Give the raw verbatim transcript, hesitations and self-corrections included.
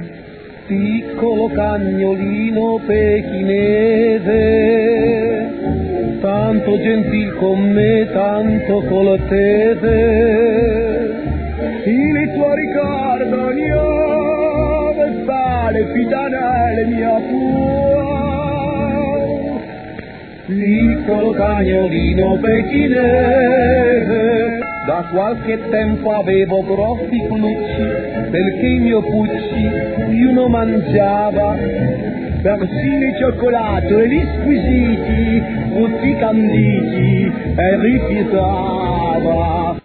piccolo cagnolino pechinese, tanto gentil con me, tanto cortese, il tuo ricordo nuove sale fidanelle mia cuore, piccolo cagnolino pechinese. Da qualche tempo avevo grossi flucci, perché il mio Pucci più non mangiava, persino il cioccolato e gli squisiti, tutti canditi, e rifiutava.